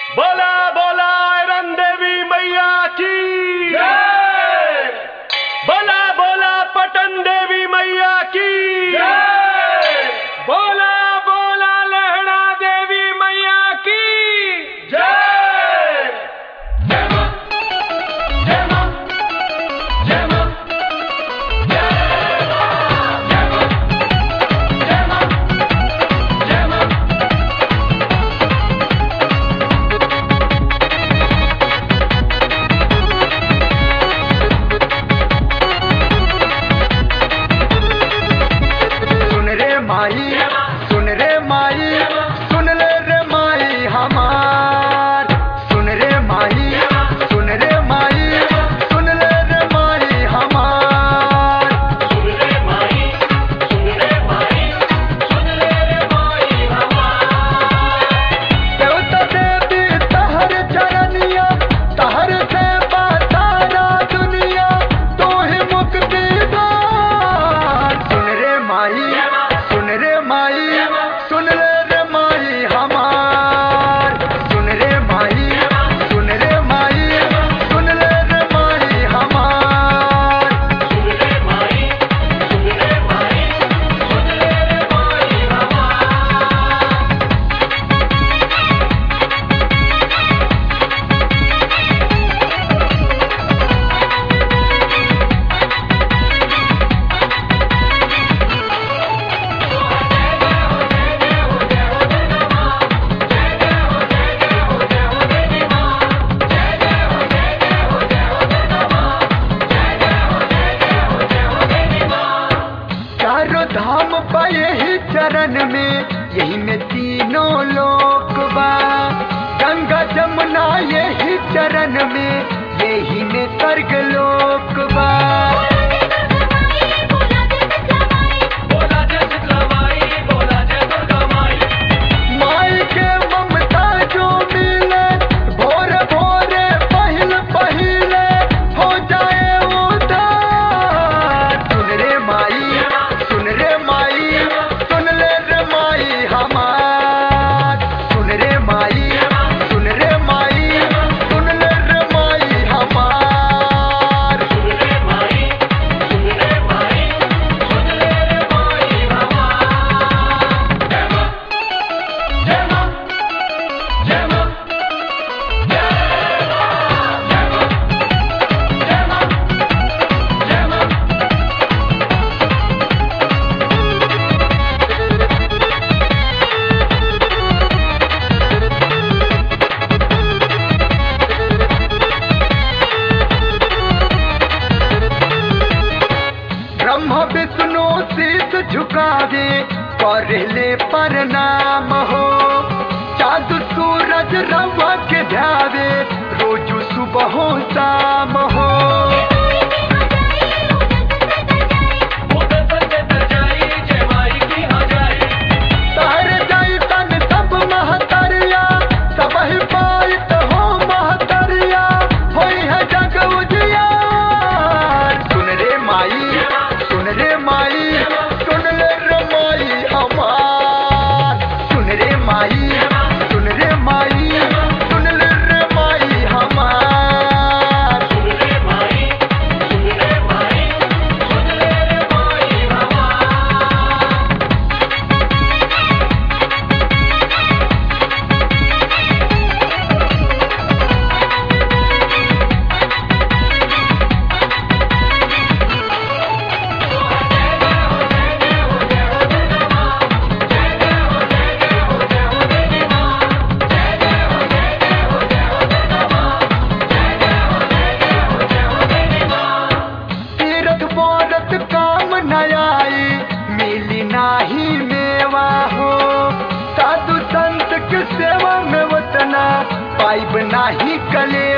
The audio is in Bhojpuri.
बोला बोला आयरन देवी मैया की जय। बोला बोला पटन देवी मैया की जय। बोला बोला लहड़ा देवी मैया की जय। जय मां जय मां जय मां जय मां जय मां जय मां। सुन रे माई सुन रे माई सुन ले रे माई हमार। सुन रे माई सुन रे माई सुन ले रे माई हमार। सुन रे माई सुन रे माई सुन ले रे माई हमार। देवता देवी तहर चरनिया तहर से सारा दुनिया तो ही मुक्ति दार। सुन रे माई सुन रे माई सुन ले रे माई हमार। सुन रे माई सुन रे माई सुन ले रे माई हमार। सुन रे माई सुन रे माई सुन ले रे माई हमार। चारों धाम पाए ही चरण में यही में तीनों लोक बा। गंगा जमुना यही चरण में यही में स्वर्ग लोक बा। बोला जय शीतला माई बोला जय दुर्गा माई। माई के ममता जो मिले भोरे भोरे पहले पहले हो जाए उद्धार। सुन रे माई सुन रे माई सुन ले रे माई हमार। सुन रे माई सुन रे माई सुन ले रे माई हमार। सुन रे माई सुन रे माई सुन ले रे माई हमार। जय मां जय मां जय मां जय मां जय मां जय मां। ब्रह्म विष्णु शीश झुकावे कर ले प्रणाम हो। चाँद सूरज रवा के ध्यावे रोज सुबह हो शाम हो। जय माई की आ जाई। तहर जाई तन सब महतरिया सब ही पाइत हो महतरिया होई है जग उजियार। सुन रे माई सुन रे माई सुन ले रे माई हमार। सुन रे माई सुन रे माई सुन ले रे माई हमार। सुन रे माई सुन रे माई सुन ले रे माई हमार। तीरथ बोरत काम न आई मिली नाही मेवा हो। साधु संत के सेवा में वतना पाइब नाही कले